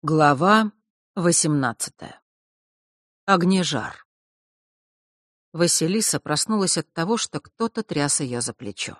Глава 18. Огнежар. Василиса проснулась от того, что кто-то тряс ее за плечо.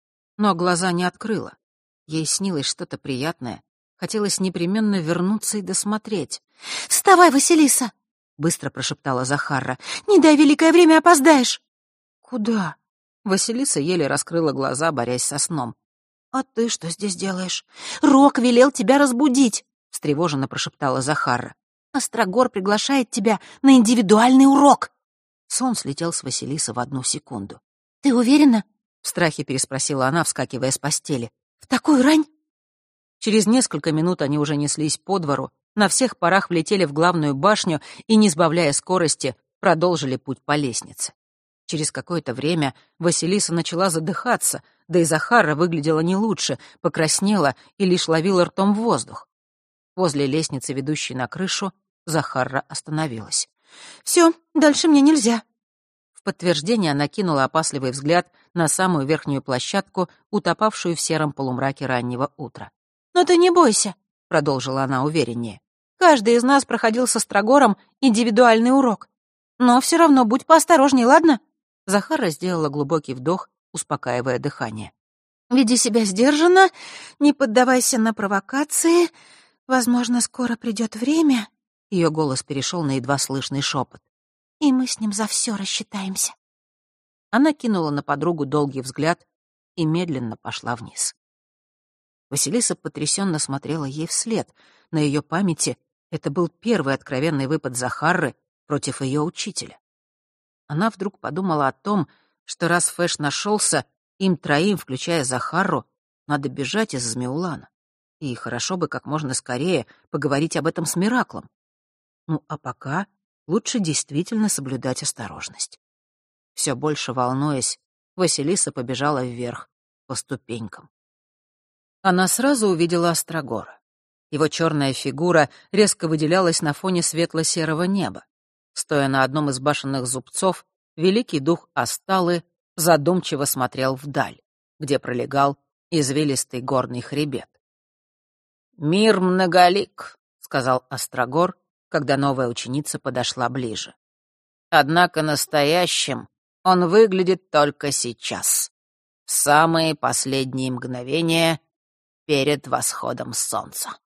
Но глаза не открыла. Ей снилось что-то приятное. Хотелось непременно вернуться и досмотреть. «Вставай, Василиса!» — быстро прошептала Захарра. «Не дай великое время, опоздаешь!» «Куда?» Василиса еле раскрыла глаза, борясь со сном. «А ты что здесь делаешь? Рок велел тебя разбудить!» — встревоженно прошептала Захарра. «Острогор приглашает тебя на индивидуальный урок!» Сон слетел с Василисы в одну секунду. «Ты уверена?» — в страхе переспросила она, вскакивая с постели. «В такую рань?» Через несколько минут они уже неслись по двору, на всех парах влетели в главную башню и, не сбавляя скорости, продолжили путь по лестнице. Через какое-то время Василиса начала задыхаться, да и Захарра выглядела не лучше, покраснела и лишь ловила ртом воздух. Возле лестницы, ведущей на крышу, Захарра остановилась. «Все, дальше мне нельзя». В подтверждение она кинула опасливый взгляд на самую верхнюю площадку, утопавшую в сером полумраке раннего утра. «Но ты не бойся», — продолжила она увереннее. «Каждый из нас проходил со Острогором индивидуальный урок. Но все равно будь поосторожней, ладно?» Захарра сделала глубокий вдох, успокаивая дыхание. «Веди себя сдержанно, не поддавайся на провокации. Возможно, скоро придет время». Ее голос перешел на едва слышный шепот. «И мы с ним за все рассчитаемся». Она кинула на подругу долгий взгляд и медленно пошла вниз. Василиса потрясенно смотрела ей вслед. На ее памяти это был первый откровенный выпад Захарры против ее учителя. Она вдруг подумала о том, что раз Фэш нашелся, им троим, включая Захарру, надо бежать из Змеулана. И хорошо бы как можно скорее поговорить об этом с Мираклом. Ну, а пока лучше действительно соблюдать осторожность. Все больше волнуясь, Василиса побежала вверх по ступенькам. Она сразу увидела Острогора. Его черная фигура резко выделялась на фоне светло-серого неба. Стоя на одном из башенных зубцов, великий дух Асталы задумчиво смотрел вдаль, где пролегал извилистый горный хребет. «Мир многолик», — сказал Острогор, когда новая ученица подошла ближе. «Однако настоящим он выглядит только сейчас, в самые последние мгновения перед восходом солнца».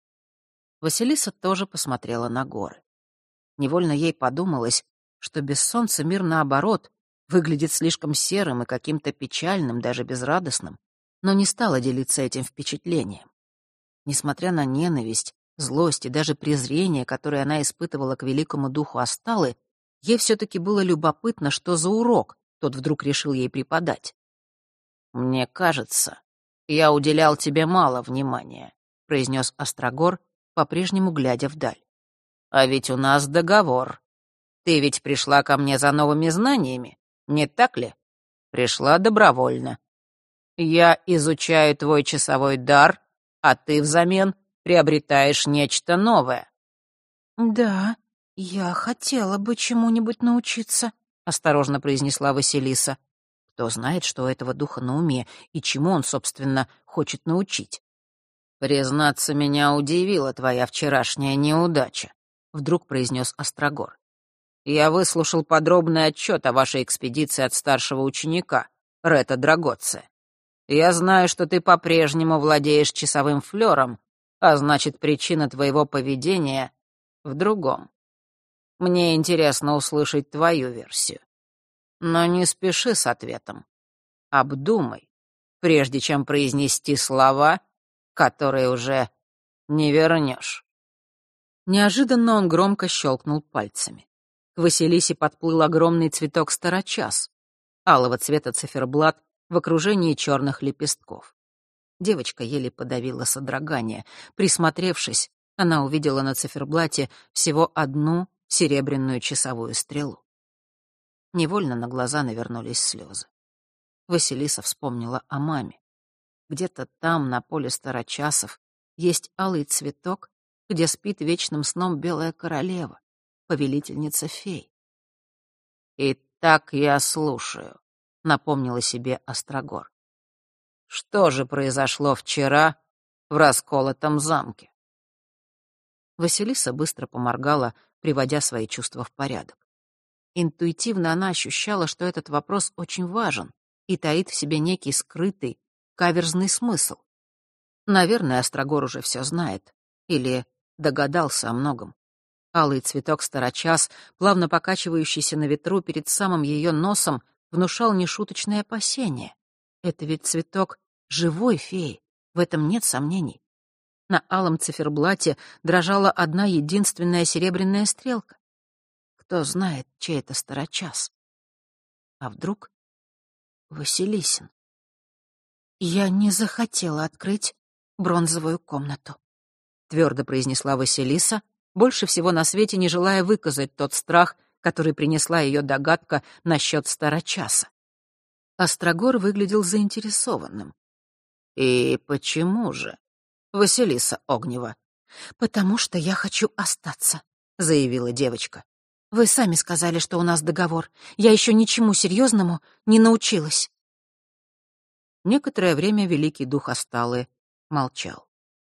Василиса тоже посмотрела на горы. Невольно ей подумалось, что без солнца мир, наоборот, выглядит слишком серым и каким-то печальным, даже безрадостным, но не стала делиться этим впечатлением. Несмотря на ненависть, злость и даже презрение, которое она испытывала к великому духу Асталы, ей все-таки было любопытно, что за урок тот вдруг решил ей преподать. «Мне кажется, я уделял тебе мало внимания», — произнес Острогор, по-прежнему глядя вдаль. «А ведь у нас договор. Ты ведь пришла ко мне за новыми знаниями, не так ли? Пришла добровольно. Я изучаю твой часовой дар, а ты взамен приобретаешь нечто новое». «Да, я хотела бы чему-нибудь научиться», — осторожно произнесла Василиса. Кто знает, что у этого духа на уме и чему он, собственно, хочет научить. «Признаться, меня удивила твоя вчерашняя неудача», — вдруг произнес Острогор. «Я выслушал подробный отчет о вашей экспедиции от старшего ученика, Рета Драгоция. Я знаю, что ты по-прежнему владеешь часовым флером, а значит, причина твоего поведения в другом. Мне интересно услышать твою версию. Но не спеши с ответом. Обдумай, прежде чем произнести слова, которые уже не вернешь». Неожиданно он громко щелкнул пальцами. К Василисе подплыл огромный цветок старочас, алого цвета циферблат в окружении черных лепестков. Девочка еле подавила содрогание. Присмотревшись, она увидела на циферблате всего одну серебряную часовую стрелу. Невольно на глаза навернулись слезы. Василиса вспомнила о маме. Где-то там, на поле старочасов, есть алый цветок, где спит вечным сном белая королева, повелительница фей. «Итак, я слушаю», — напомнила себе Острогор. «Что же произошло вчера в расколотом замке?» Василиса быстро поморгала, приводя свои чувства в порядок. Интуитивно она ощущала, что этот вопрос очень важен и таит в себе некий скрытый, каверзный смысл. Наверное, Острогор уже все знает. Или догадался о многом. Алый цветок старочас, плавно покачивающийся на ветру перед самым ее носом, внушал нешуточное опасение. Это ведь цветок живой феи, в этом нет сомнений. На алом циферблате дрожала одна единственная серебряная стрелка. Кто знает, чей это старочас? А вдруг Василисин? «Я не захотела открыть бронзовую комнату», — твердо произнесла Василиса, больше всего на свете не желая выказать тот страх, который принесла ее догадка насчет старочаса. Острогор выглядел заинтересованным. «И почему же, Василиса Огнева?» «Потому что я хочу остаться», — заявила девочка. «Вы сами сказали, что у нас договор. Я еще ничему серьезному не научилась». Некоторое время великий дух Асталы молчал.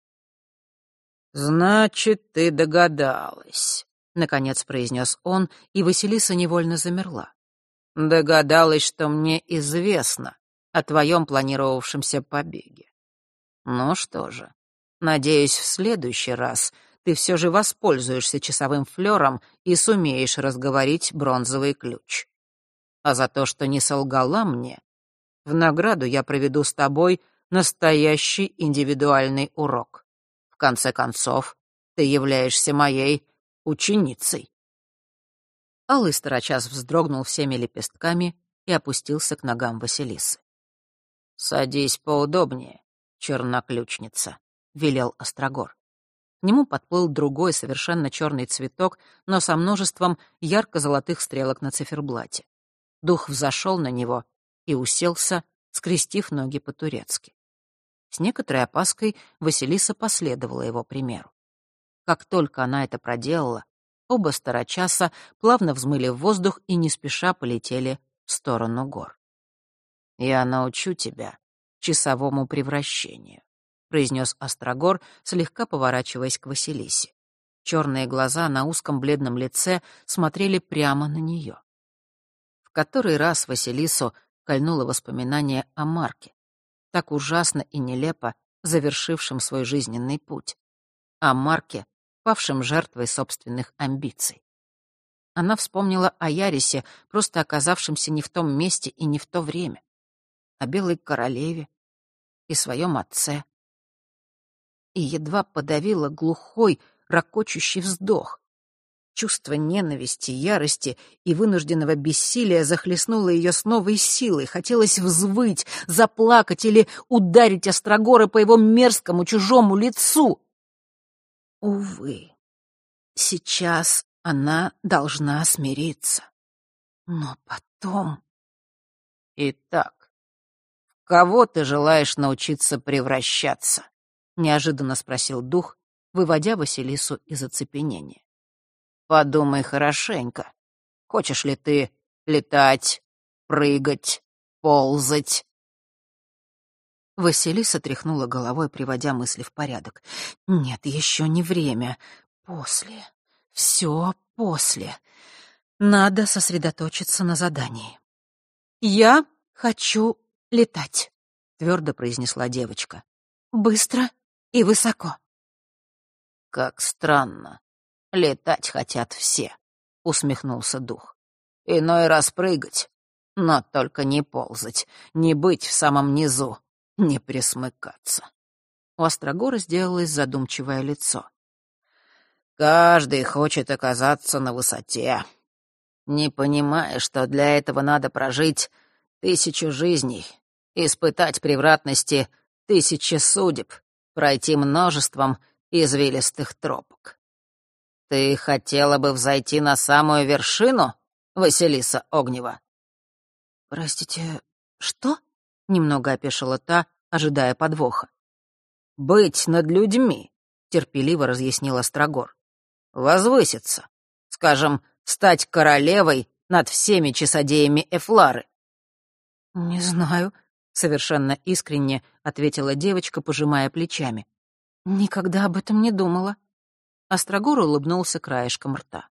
«Значит, ты догадалась», — наконец произнес он, и Василиса невольно замерла. «Догадалась, что мне известно о твоем планировавшемся побеге. Ну что же, надеюсь, в следующий раз ты все же воспользуешься часовым флером и сумеешь разговорить бронзовый ключ. А за то, что не солгала мне, в награду я проведу с тобой настоящий индивидуальный урок. В конце концов, ты являешься моей ученицей». Алый старочас вздрогнул всеми лепестками и опустился к ногам Василисы. «Садись поудобнее, черноключница», — велел Острогор. К нему подплыл другой, совершенно черный цветок, но со множеством ярко-золотых стрелок на циферблате. Дух взошел на него и уселся, скрестив ноги по-турецки. С некоторой опаской Василиса последовала его примеру. Как только она это проделала, оба старочаса плавно взмыли в воздух и не спеша полетели в сторону гор. «Я научу тебя часовому превращению», — произнес Острогор, слегка поворачиваясь к Василисе. Черные глаза на узком бледном лице смотрели прямо на нее. В который раз Василису кольнуло воспоминание о Марке, так ужасно и нелепо завершившем свой жизненный путь. О Марке, павшем жертвой собственных амбиций. Она вспомнила о Ярисе, просто оказавшемся не в том месте и не в то время. О Белой Королеве и своем отце. И едва подавила глухой, ракочущий вздох. Чувство ненависти, ярости и вынужденного бессилия захлестнуло ее с новой силой. Хотелось взвыть, заплакать или ударить Острогора по его мерзкому чужому лицу. Увы, сейчас она должна смириться. Но потом... «Итак, в кого ты желаешь научиться превращаться?» — неожиданно спросил дух, выводя Василису из оцепенения. «Подумай хорошенько. Хочешь ли ты летать, прыгать, ползать?» Василиса тряхнула головой, приводя мысли в порядок. «Нет, еще не время. После. Все после. Надо сосредоточиться на задании». «Я хочу летать», — твердо произнесла девочка. «Быстро и высоко». «Как странно. Летать хотят все», — усмехнулся дух. «Иной раз прыгать, но только не ползать, не быть в самом низу, не присмыкаться». У Острогора сделалось задумчивое лицо. «Каждый хочет оказаться на высоте, не понимая, что для этого надо прожить 1000 жизней, испытать превратности 1000 судеб, пройти множеством извилистых тропок. Ты хотела бы взойти на самую вершину, Василиса Огнева?» «Простите, что?» — немного опешила та, ожидая подвоха. «Быть над людьми», — терпеливо разъяснил Острогор. «Возвыситься, скажем, стать королевой над всеми часодеями Эфлары». «Не знаю», — совершенно искренне ответила девочка, пожимая плечами. «Никогда об этом не думала». Острогор улыбнулся краешком рта.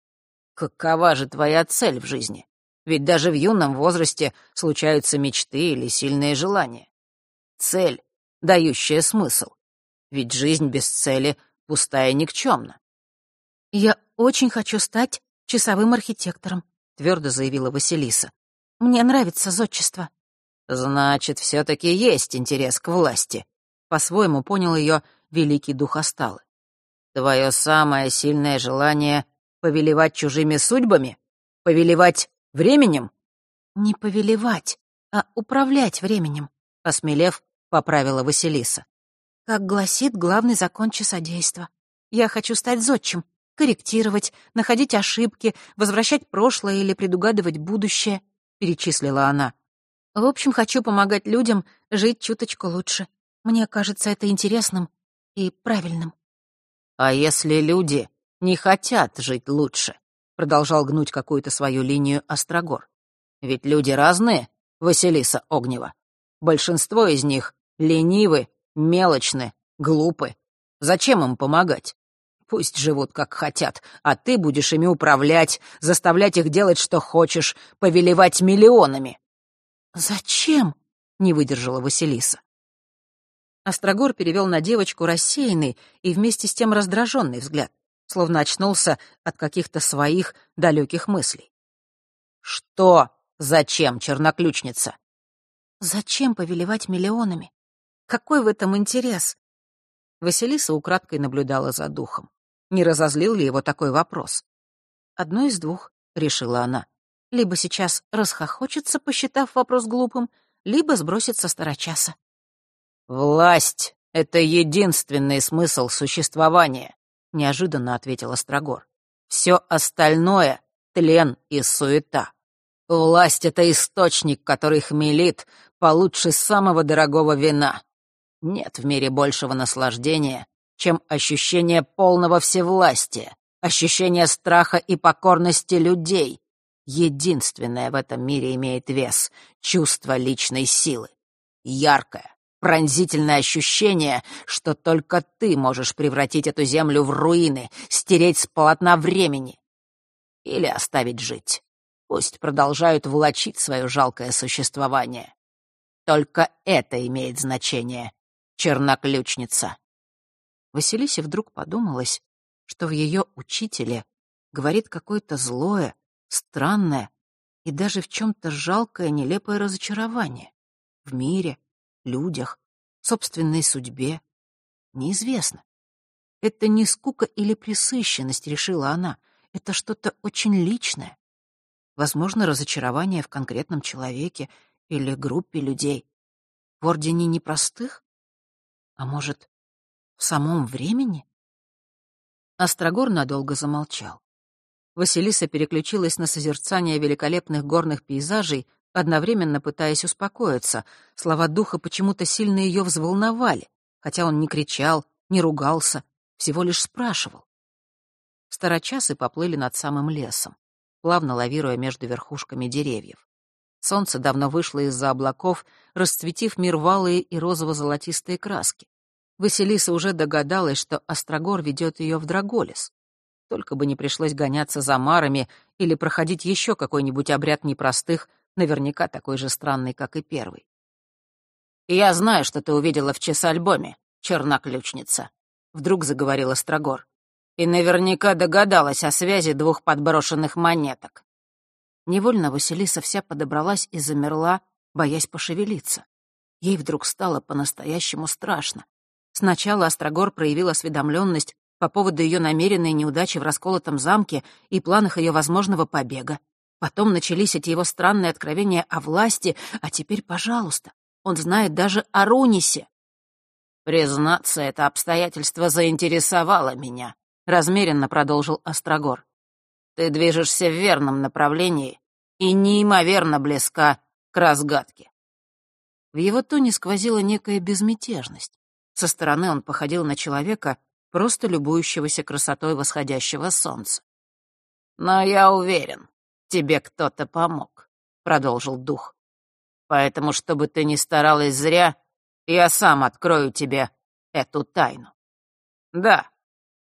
«Какова же твоя цель в жизни? Ведь даже в юном возрасте случаются мечты или сильные желания. Цель, дающая смысл. Ведь жизнь без цели пустая и никчемна». «Я очень хочу стать часовым архитектором», — твердо заявила Василиса. «Мне нравится зодчество». «Значит, все-таки есть интерес к власти», — по-своему понял ее великий дух Асталы. «Твое самое сильное желание — повелевать чужими судьбами? Повелевать временем?» «Не повелевать, а управлять временем», — осмелев, поправила Василиса. «Как гласит главный закон часодейства. Я хочу стать зодчим, корректировать, находить ошибки, возвращать прошлое или предугадывать будущее», — перечислила она. «В общем, хочу помогать людям жить чуточку лучше. Мне кажется это интересным и правильным». «А если люди не хотят жить лучше?» — продолжал гнуть какую-то свою линию Острогор. «Ведь люди разные, Василиса Огнева. Большинство из них ленивы, мелочны, глупы. Зачем им помогать? Пусть живут как хотят, а ты будешь ими управлять, заставлять их делать, что хочешь, повелевать миллионами». «Зачем?» — не выдержала Василиса. Острогор перевел на девочку рассеянный и вместе с тем раздраженный взгляд, словно очнулся от каких-то своих далеких мыслей. «Что? Зачем, черноключница?» «Зачем повелевать миллионами? Какой в этом интерес?» Василиса украдкой наблюдала за духом. Не разозлил ли его такой вопрос? «Одно из двух», — решила она. «Либо сейчас расхохочется, посчитав вопрос глупым, либо сбросит со старочаса». «Власть — это единственный смысл существования», — неожиданно ответил Острогор. «Все остальное — тлен и суета. Власть — это источник, который хмелит получше самого дорогого вина. Нет в мире большего наслаждения, чем ощущение полного всевластия, ощущение страха и покорности людей. Единственное в этом мире имеет вес — чувство личной силы. Яркое, пронзительное ощущение, что только ты можешь превратить эту землю в руины, стереть с полотна времени. Или оставить жить. Пусть продолжают влачить свое жалкое существование. Только это имеет значение, черноключница». Василисе вдруг подумалось, что в ее учителе говорит какое-то злое, странное и даже в чем-то жалкое, нелепое разочарование. В мире, людях, собственной судьбе. Неизвестно. Это не скука или пресыщенность, решила она. Это что-то очень личное. Возможно, разочарование в конкретном человеке или группе людей. В ордене непростых? А может, в самом времени? Острогор надолго замолчал. Василиса переключилась на созерцание великолепных горных пейзажей, одновременно пытаясь успокоиться. Слова духа почему-то сильно ее взволновали, хотя он не кричал, не ругался, всего лишь спрашивал. Старочасы поплыли над самым лесом, плавно лавируя между верхушками деревьев. Солнце давно вышло из-за облаков, расцветив мир в алые и розово-золотистые краски. Василиса уже догадалась, что Острогор ведет ее в Драголис. Только бы не пришлось гоняться за марами или проходить еще какой-нибудь обряд непростых, наверняка такой же странный, как и первый. «Я знаю, что ты увидела в часоальбоме, черноключница», — вдруг заговорил Острогор. «И наверняка догадалась о связи двух подброшенных монеток». Невольно Василиса вся подобралась и замерла, боясь пошевелиться. Ей вдруг стало по-настоящему страшно. Сначала Острогор проявил осведомленность по поводу ее намеренной неудачи в расколотом замке и планах ее возможного побега. Потом начались эти его странные откровения о власти, а теперь, пожалуйста, он знает даже о Рунисе. «Признаться, это обстоятельство заинтересовало меня», — размеренно продолжил Острогор. «Ты движешься в верном направлении и неимоверно близка к разгадке». В его тоне сквозила некая безмятежность. Со стороны он походил на человека, просто любующегося красотой восходящего солнца. «Но я уверен, тебе кто-то помог», — продолжил дух. «Поэтому, чтобы ты не старалась зря, я сам открою тебе эту тайну. Да,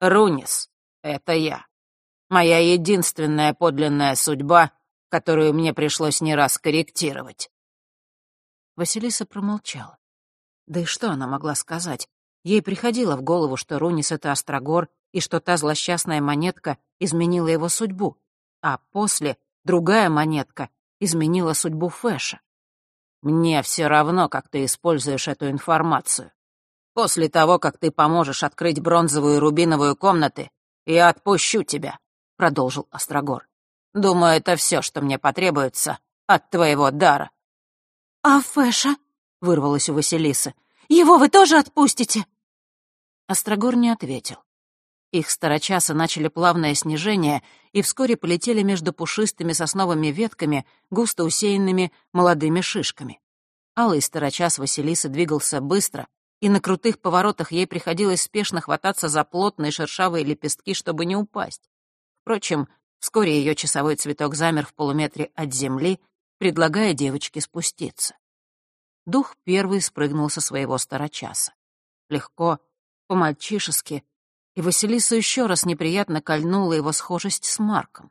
Рунис — это я. Моя единственная подлинная судьба, которую мне пришлось не раз корректировать». Василиса промолчала. Да и что она могла сказать? Ей приходило в голову, что Рунис — это Острогор, и что та злосчастная монетка изменила его судьбу, а после другая монетка изменила судьбу Фэша. «Мне все равно, как ты используешь эту информацию. После того, как ты поможешь открыть бронзовую и рубиновую комнаты, я отпущу тебя», — продолжил Острогор. «Думаю, это все, что мне потребуется от твоего дара». «А Фэша?» — вырвалось у Василисы. «Его вы тоже отпустите?» Острогор не ответил. Их старочасы начали плавное снижение и вскоре полетели между пушистыми сосновыми ветками, густо усеянными молодыми шишками. Алый старочас Василисы двигался быстро, и на крутых поворотах ей приходилось спешно хвататься за плотные шершавые лепестки, чтобы не упасть. Впрочем, вскоре ее часовой цветок замер в полуметре от земли, предлагая девочке спуститься. Дух первый спрыгнул со своего старочаса. Легко, по-мальчишески, и Василису еще раз неприятно кольнула его схожесть с Марком.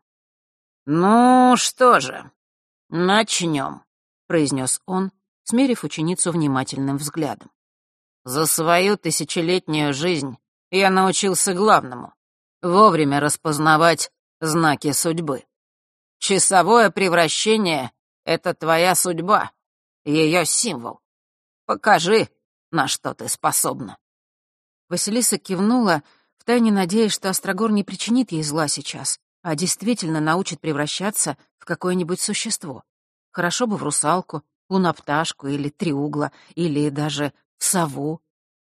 «Ну что же, начнем», — произнес он, смерив ученицу внимательным взглядом. «За свою тысячелетнюю жизнь я научился главному — вовремя распознавать знаки судьбы. Часовое превращение — это твоя судьба, ее символ. Покажи, на что ты способна». Василиса кивнула, втайне надеясь, что Острогор не причинит ей зла сейчас, а действительно научит превращаться в какое-нибудь существо. Хорошо бы в русалку, лунопташку или триугла, или даже в сову.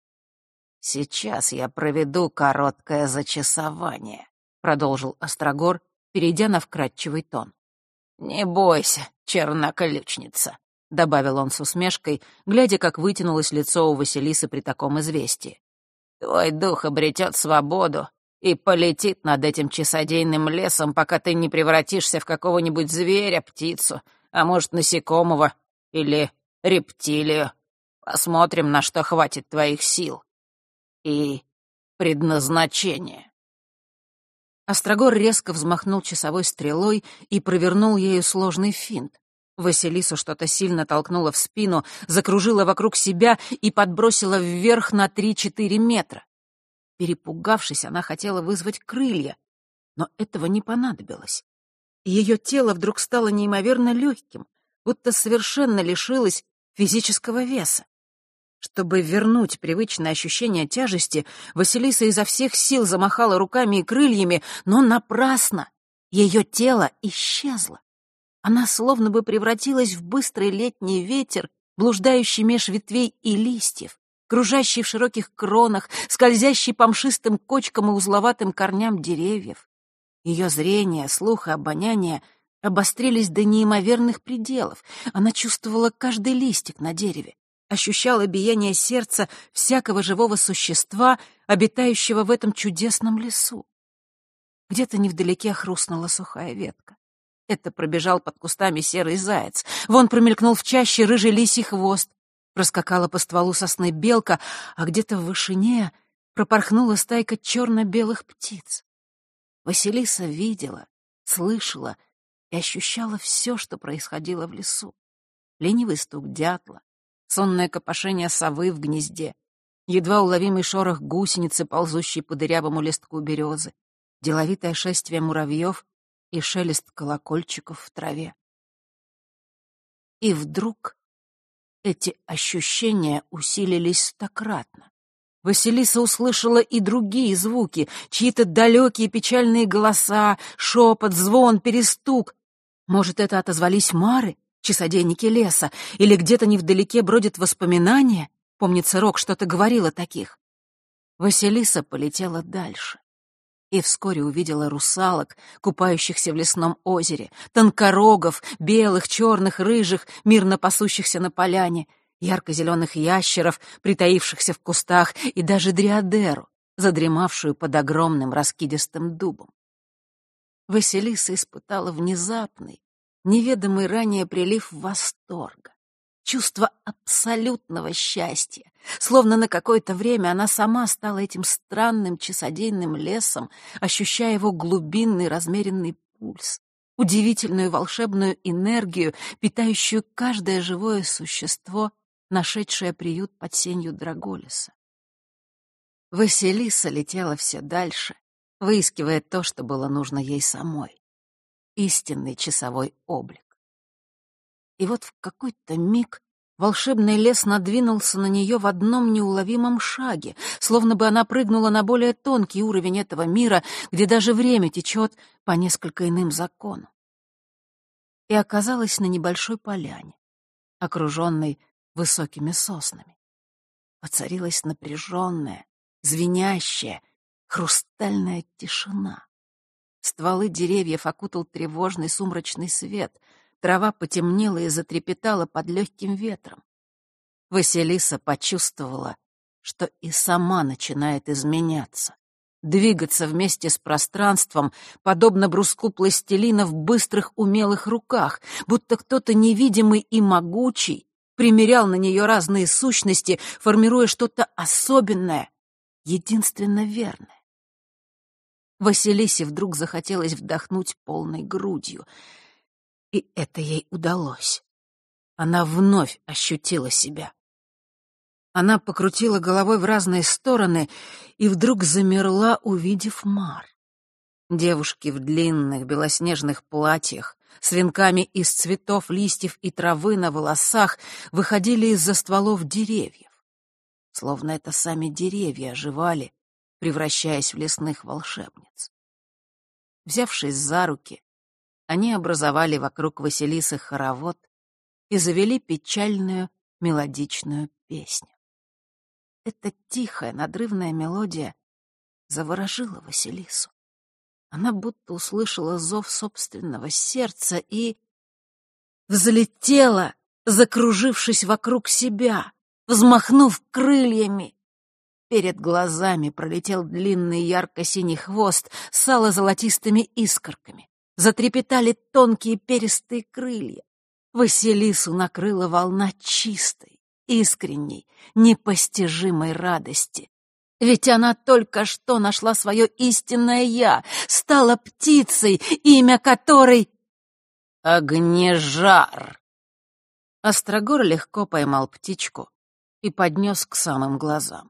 «Сейчас я проведу короткое зачесование», — продолжил Острогор, перейдя на вкрадчивый тон. «Не бойся, черноключница», — добавил он с усмешкой, глядя, как вытянулось лицо у Василисы при таком известии. «Твой дух обретет свободу и полетит над этим часодейным лесом, пока ты не превратишься в какого-нибудь зверя, птицу, а может, насекомого или рептилию. Посмотрим, на что хватит твоих сил и предназначения». Острогор резко взмахнул часовой стрелой и провернул ею сложный финт. Василису что-то сильно толкнуло в спину, закружило вокруг себя и подбросило вверх на 3-4 метра. Перепугавшись, она хотела вызвать крылья, но этого не понадобилось. Ее тело вдруг стало неимоверно легким, будто совершенно лишилось физического веса. Чтобы вернуть привычное ощущение тяжести, Василиса изо всех сил замахала руками и крыльями, но напрасно. Ее тело исчезло. Она словно бы превратилась в быстрый летний ветер, блуждающий меж ветвей и листьев, кружащий в широких кронах, скользящий по мшистым кочкам и узловатым корням деревьев. Ее зрение, слух и обоняние обострились до неимоверных пределов. Она чувствовала каждый листик на дереве, ощущала биение сердца всякого живого существа, обитающего в этом чудесном лесу. Где-то невдалеке хрустнула сухая ветка. Это пробежал под кустами серый заяц. Вон промелькнул в чаще рыжий лисий хвост. Проскакала по стволу сосны белка, а где-то в вышине пропорхнула стайка черно-белых птиц. Василиса видела, слышала и ощущала все, что происходило в лесу. Ленивый стук дятла, сонное копошение совы в гнезде, едва уловимый шорох гусеницы, ползущей по дырявому листку березы, деловитое шествие муравьев и шелест колокольчиков в траве. И вдруг эти ощущения усилились стократно. Василиса услышала и другие звуки, чьи-то далекие печальные голоса, шепот, звон, перестук. Может, это отозвались мары, часодейники леса, или где-то невдалеке бродят воспоминания? Помнится, Рок что-то говорил о таких. Василиса полетела дальше и вскоре увидела русалок, купающихся в лесном озере, тонкорогов, белых, черных, рыжих, мирно пасущихся на поляне, ярко-зеленых ящеров, притаившихся в кустах, и даже дриадеру, задремавшую под огромным раскидистым дубом. Василиса испытала внезапный, неведомый ранее прилив восторга. чувство абсолютного счастья. Словно на какое-то время она сама стала этим странным часодейным лесом, ощущая его глубинный размеренный пульс, удивительную волшебную энергию, питающую каждое живое существо, нашедшее приют под сенью Драголиса. Василиса летела все дальше, выискивая то, что было нужно ей самой. Истинный часовой облик. И вот в какой-то миг волшебный лес надвинулся на нее в одном неуловимом шаге, словно бы она прыгнула на более тонкий уровень этого мира, где даже время течет по несколько иным законам. И оказалась на небольшой поляне, окруженной высокими соснами. Воцарилась напряженная, звенящая, хрустальная тишина. Стволы деревьев окутал тревожный сумрачный свет, трава потемнела и затрепетала под легким ветром. Василиса почувствовала, что и сама начинает изменяться, двигаться вместе с пространством, подобно бруску пластилина в быстрых умелых руках, будто кто-то невидимый и могучий примерял на нее разные сущности, формируя что-то особенное, единственно верное. Василисе вдруг захотелось вдохнуть полной грудью. И это ей удалось. Она вновь ощутила себя. Она покрутила головой в разные стороны и вдруг замерла, увидев Мар. Девушки в длинных белоснежных платьях, с венками из цветов, листьев и травы на волосах выходили из-за стволов деревьев. Словно это сами деревья оживали, превращаясь в лесных волшебниц. Взявшись за руки, они образовали вокруг Василисы хоровод и завели печальную мелодичную песню. Эта тихая, надрывная мелодия заворожила Василису. Она будто услышала зов собственного сердца и взлетела, закружившись вокруг себя, взмахнув крыльями. Перед глазами пролетел длинный ярко-синий хвост с ало-золотистыми искорками. Затрепетали тонкие перистые крылья. Василису накрыла волна чистой, искренней, непостижимой радости. Ведь она только что нашла свое истинное «я», стала птицей, имя которой — Огнежар. Острогор легко поймал птичку и поднес к самым глазам.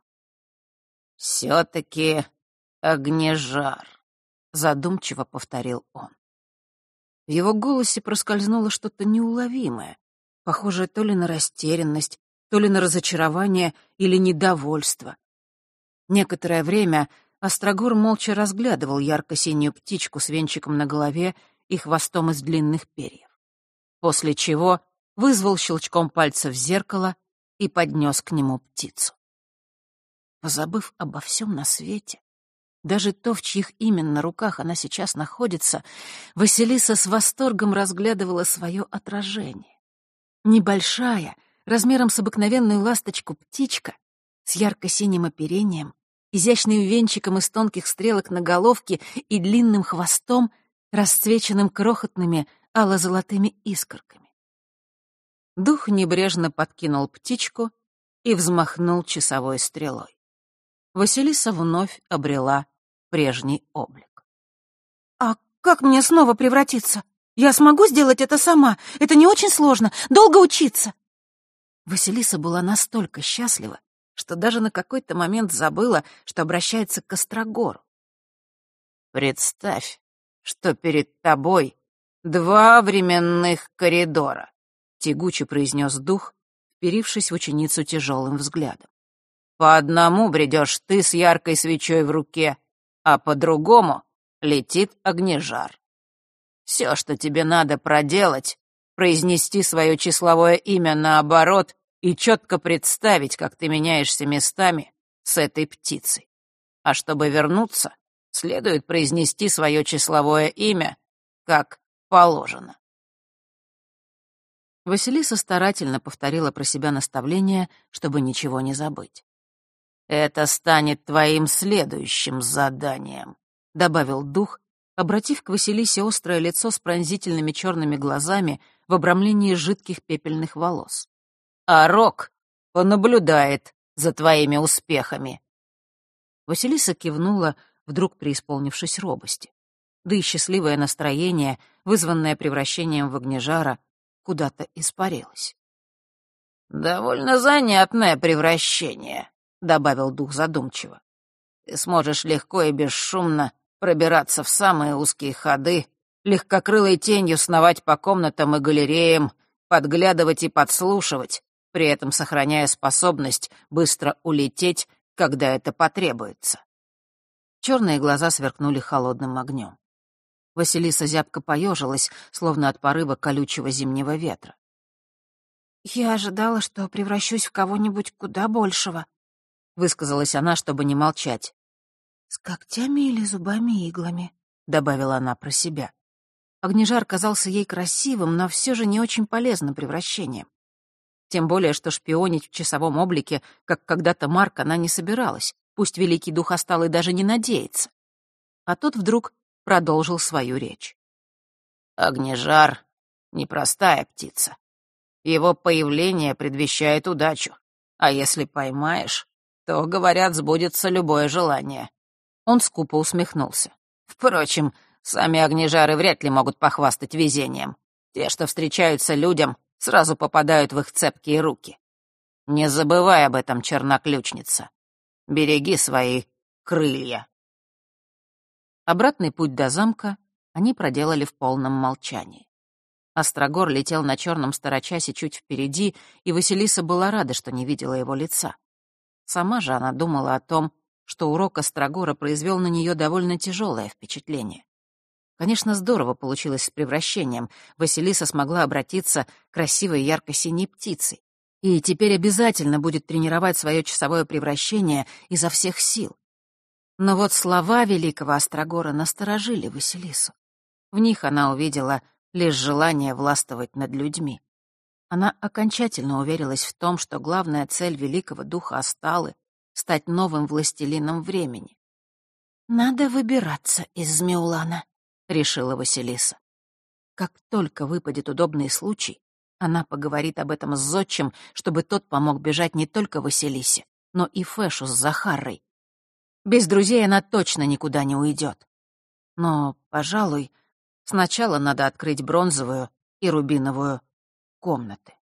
«Все-таки Огнежар», — задумчиво повторил он. В его голосе проскользнуло что-то неуловимое, похожее то ли на растерянность, то ли на разочарование или недовольство. Некоторое время Острогор молча разглядывал ярко-синюю птичку с венчиком на голове и хвостом из длинных перьев. После чего вызвал щелчком пальца в зеркало и поднес к нему птицу. Позабыв обо всем на свете, даже то, в чьих именно руках она сейчас находится, Василиса с восторгом разглядывала свое отражение. Небольшая, размером с обыкновенную ласточку птичка, с ярко-синим оперением, изящным венчиком из тонких стрелок на головке и длинным хвостом, расцвеченным крохотными ало-золотыми искорками. Дух небрежно подкинул птичку и взмахнул часовой стрелой. Василиса вновь обрела прежний облик. «А как мне снова превратиться? Я смогу сделать это сама? Это не очень сложно. Долго учиться?» Василиса была настолько счастлива, что даже на какой-то момент забыла, что обращается к Острогору. «Представь, что перед тобой 2 временных коридора», — тягуче произнес дух, вперившись в ученицу тяжелым взглядом. «По одному бредешь ты с яркой свечой в руке, а по другому летит Огнежар. Все, что тебе надо проделать, произнести свое числовое имя наоборот и четко представить, как ты меняешься местами с этой птицей. А чтобы вернуться, следует произнести свое числовое имя, как положено». Василиса старательно повторила про себя наставление, чтобы ничего не забыть. «Это станет твоим следующим заданием», — добавил дух, обратив к Василисе острое лицо с пронзительными черными глазами в обрамлении жидких пепельных волос. а Рок понаблюдает за твоими успехами». Василиса кивнула, вдруг преисполнившись робости. Да и счастливое настроение, вызванное превращением в огнежара, куда-то испарилось. «Довольно занятное превращение», — добавил дух задумчиво. «Ты сможешь легко и бесшумно пробираться в самые узкие ходы, легкокрылой тенью сновать по комнатам и галереям, подглядывать и подслушивать, при этом сохраняя способность быстро улететь, когда это потребуется». Черные глаза сверкнули холодным огнем. Василиса зябко поежилась, словно от порыва колючего зимнего ветра. «Я ожидала, что превращусь в кого-нибудь куда большего», — высказалась она, чтобы не молчать. «С когтями или зубами-иглами», — добавила она про себя. Огнежар казался ей красивым, но все же не очень полезным превращением. Тем более, что шпионить в часовом облике, как когда-то Марк, она не собиралась, пусть великий дух Осталый даже не надеется. А тот вдруг продолжил свою речь. «Огнежар — непростая птица. Его появление предвещает удачу. А если поймаешь, то, говорят, сбудется любое желание». Он скупо усмехнулся. «Впрочем, сами огнежары вряд ли могут похвастать везением. Те, что встречаются людям, сразу попадают в их цепкие руки. Не забывай об этом, черноключница. Береги свои крылья». Обратный путь до замка они проделали в полном молчании. Острогор летел на черном старочасе чуть впереди, и Василиса была рада, что не видела его лица. Сама же она думала о том, что урок Острогора произвел на нее довольно тяжелое впечатление. Конечно, здорово получилось с превращением. Василиса смогла обратиться к красивой ярко-синей птицей. И теперь обязательно будет тренировать свое часовое превращение изо всех сил. Но вот слова великого Острогора насторожили Василису. В них она увидела лишь желание властвовать над людьми. Она окончательно уверилась в том, что главная цель великого духа Осталы — стать новым властелином времени. «Надо выбираться из Змеулана», — решила Василиса. Как только выпадет удобный случай, она поговорит об этом с зодчим, чтобы тот помог бежать не только Василисе, но и Фэшу с Захарой. Без друзей она точно никуда не уйдет. Но, пожалуй, сначала надо открыть бронзовую и рубиновую комнаты.